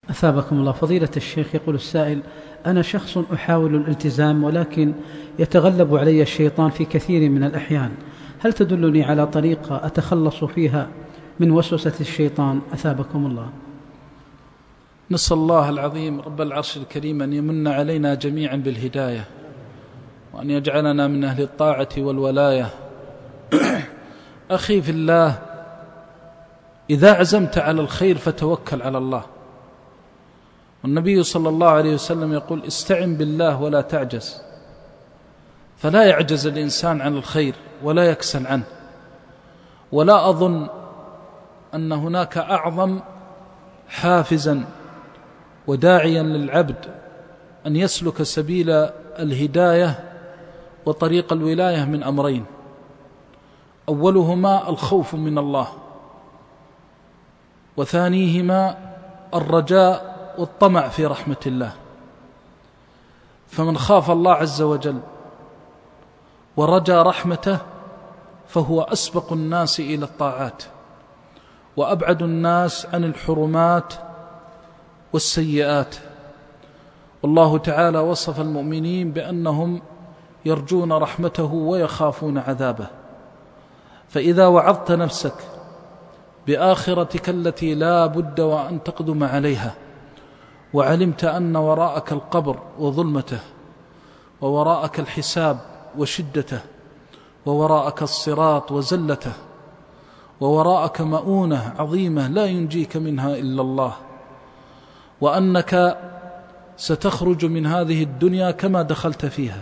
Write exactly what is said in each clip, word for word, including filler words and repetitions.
أثابكم الله. فضيلة الشيخ، يقول السائل: أنا شخص أحاول الالتزام ولكن يتغلب علي الشيطان في كثير من الأحيان، هل تدلني على طريقة أتخلص فيها من وسوسة الشيطان؟ أثابكم الله. نسأل الله العظيم رب العرش الكريم أن يمن علينا جميعا بالهداية، وأن يجعلنا من أهل الطاعة والولاية. أخي في الله، إذا عزمت على الخير فتوكل على الله. والنبي صلى الله عليه وسلم يقول: استعن بالله ولا تعجز. فلا يعجز الإنسان عن الخير ولا يكسل عنه. ولا أظن أن هناك أعظم حافزا وداعيا للعبد أن يسلك سبيل الهداية وطريق الولاية من أمرين: أولهما الخوف من الله، وثانيهما الرجاء والطمع في رحمة الله. فمن خاف الله عز وجل ورجى رحمته فهو أسبق الناس إلى الطاعات، وأبعد الناس عن الحرمات والسيئات. والله تعالى وصف المؤمنين بأنهم يرجون رحمته ويخافون عذابه. فإذا وعظت نفسك بآخرتك التي لا بد وأن تقدم عليها، وعلمت أن وراءك القبر وظلمته، ووراءك الحساب وشدته، ووراءك الصراط وزلته، ووراءك مؤونة عظيمة لا ينجيك منها إلا الله، وأنك ستخرج من هذه الدنيا كما دخلت فيها،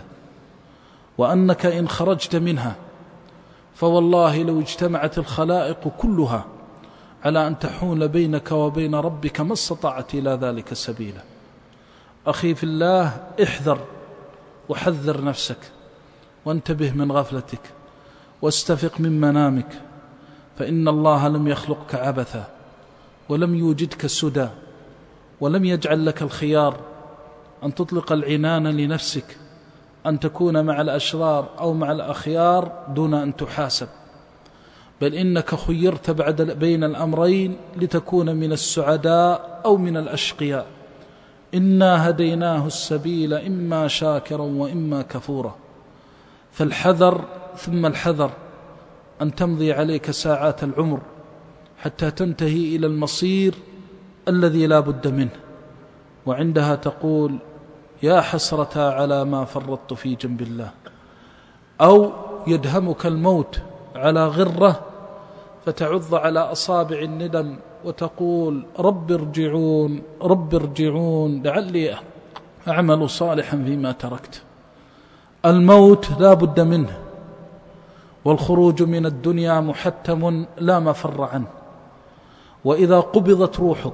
وأنك إن خرجت منها فوالله لو اجتمعت الخلائق كلها على أن تحول بينك وبين ربك ما استطاعت إلى ذلك سبيلا. أخي في الله، احذر وحذر نفسك، وانتبه من غفلتك، واستفق من منامك، فإن الله لم يخلقك عبثا، ولم يوجدك سدى، ولم يجعل لك الخيار أن تطلق العنان لنفسك أن تكون مع الأشرار أو مع الأخيار دون أن تحاسب، بل إنك خيرت بعد بين الأمرين لتكون من السعداء أو من الأشقياء. إنا هديناه السبيل إما شاكرا وإما كفورا. فالحذر ثم الحذر أن تمضي عليك ساعات العمر حتى تنتهي إلى المصير الذي لا بد منه، وعندها تقول: يا حسرة على ما فرطت في جنب الله. أو يدهمك الموت على غرة فتعض على أصابع الندم وتقول: رب ارجعون رب ارجعون لعلي أعمل صالحا فيما تركت. الموت لا بد منه، والخروج من الدنيا محتم لا مفر عنه. وإذا قبضت روحك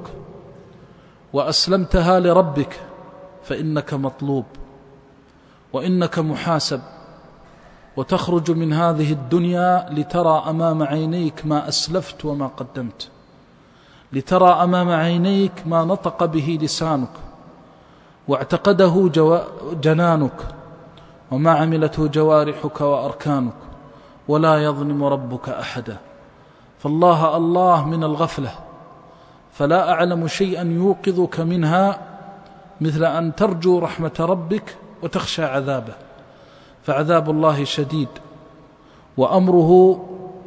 وأسلمتها لربك فإنك مطلوب، وإنك محاسب، وتخرج من هذه الدنيا لترى أمام عينيك ما أسلفت وما قدمت، لترى أمام عينيك ما نطق به لسانك واعتقده جنانك وما عملته جوارحك وأركانك، ولا يظلم ربك أحدا. فالله الله من الغفلة، فلا أعلم شيئا يوقظك منها مثل أن ترجو رحمة ربك وتخشى عذابه، فعذاب الله شديد، وأمره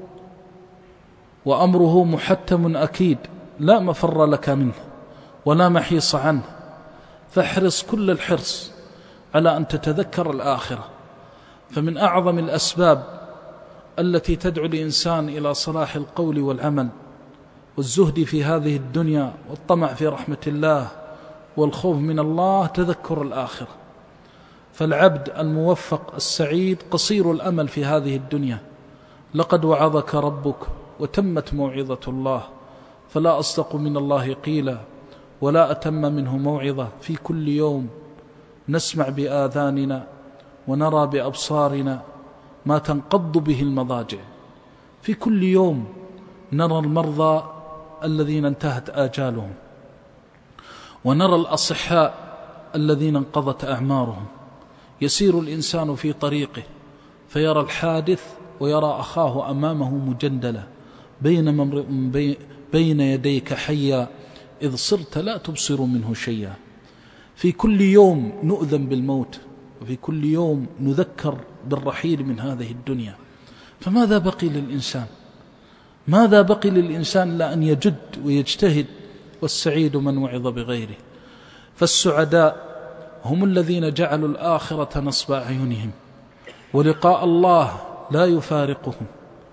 وأمره محتم أكيد لا مفر لك منه ولا محيص عنه. فاحرص كل الحرص على أن تتذكر الآخرة. فمن أعظم الأسباب التي تدعو الإنسان إلى صلاح القول والعمل والزهد في هذه الدنيا والطمع في رحمة الله والخوف من الله تذكر الآخرة. فالعبد الموفق السعيد قصير الأمل في هذه الدنيا. لقد وعظك ربك وتمت موعظة الله، فلا أصدق من الله قيلا ولا أتم منه موعظة. في كل يوم نسمع بآذاننا ونرى بأبصارنا ما تنقض به المضاجع. في كل يوم نرى المرضى الذين انتهت آجالهم، ونرى الأصحاء الذين انقضت أعمارهم. يسير الإنسان في طريقه فيرى الحادث ويرى أخاه أمامه مجندلا: بين, بين يديك حيا إذ صرت لا تبصر منه شيئا. في كل يوم نؤذن بالموت، وفي كل يوم نذكر بالرحيل من هذه الدنيا. فماذا بقي للإنسان؟ ماذا بقي للإنسان إلا أن يجد ويجتهد؟ والسعيد من وعظ بغيره. فالسعداء هم الذين جعلوا الآخرة نصب أعينهم، ولقاء الله لا يفارقهم،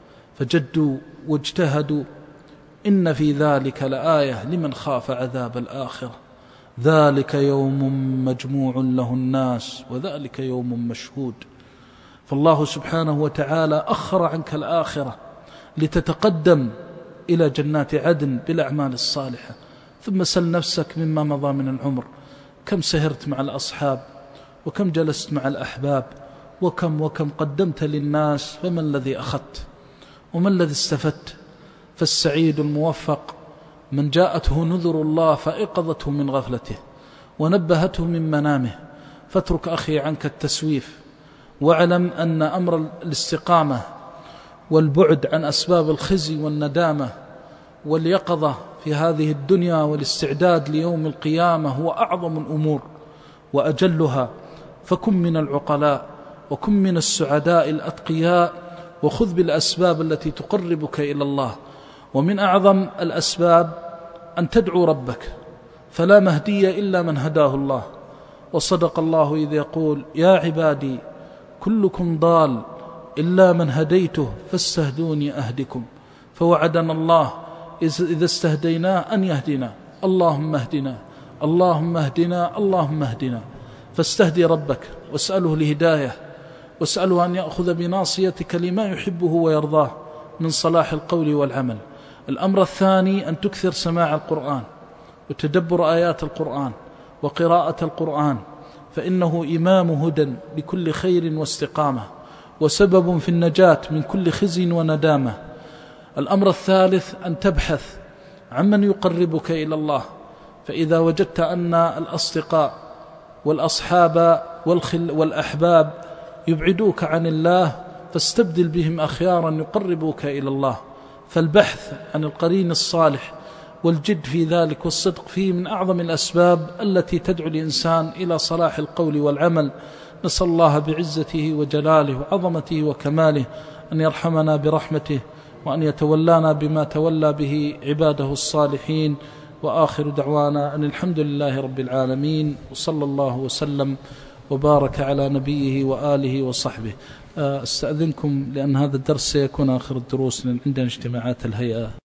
فجدوا واجتهدوا. إن في ذلك لآية لمن خاف عذاب الآخرة، ذلك يوم مجموع له الناس وذلك يوم مشهود. فالله سبحانه وتعالى أخر عنك الآخرة لتتقدم إلى جنات عدن بالأعمال الصالحة. ثم سل نفسك مما مضى من العمر، كم سهرت مع الأصحاب، وكم جلست مع الأحباب، وكم وكم قدمت للناس، فما الذي أخذت وما الذي استفدت؟ فالسعيد الموفق من جاءته نذر الله فأيقظته من غفلته ونبهته من منامه. فاترك أخي عنك التسويف، واعلم أن أمر الاستقامة والبعد عن أسباب الخزي والندامة واليقظة في هذه الدنيا والاستعداد ليوم القيامة هو أعظم الأمور وأجلها. فكن من العقلاء وكن من السعداء الأتقياء، وخذ بالأسباب التي تقربك إلى الله. ومن أعظم الأسباب أن تدعو ربك، فلا مهدي إلا من هداه الله. وصدق الله إذ يقول: يا عبادي كلكم ضال إلا من هديته فاستهدوني أهدكم. فوعدنا الله إذا استهديناه أن يهدنا. اللهم اهدنا اللهم اهدنا اللهم اهدنا. فاستهدي ربك واسأله الهداية، واسأله أن يأخذ بناصيتك لما يحبه ويرضاه من صلاح القول والعمل. الأمر الثاني أن تكثر سماع القرآن وتدبر آيات القرآن وقراءة القرآن، فإنه إمام هدى لكل خير واستقامة، وسبب في النجاة من كل خزي وندامة. الأمر الثالث أن تبحث عمن يقربك إلى الله، فإذا وجدت أن الأصدقاء والأصحاب والخل والأحباب يبعدوك عن الله فاستبدل بهم أخيارا يقربوك إلى الله. فالبحث عن القرين الصالح والجد في ذلك والصدق فيه من أعظم الأسباب التي تدعو الإنسان إلى صلاح القول والعمل. نسأل الله بعزته وجلاله وعظمته وكماله أن يرحمنا برحمته، وأن يتولانا بما تولى به عباده الصالحين. وآخر دعوانا أن الحمد لله رب العالمين، وصلى الله وسلم وبارك على نبيه وآله وصحبه. أستأذنكم لأن هذا الدرس سيكون آخر الدروس، لأن عندنا اجتماعات الهيئة.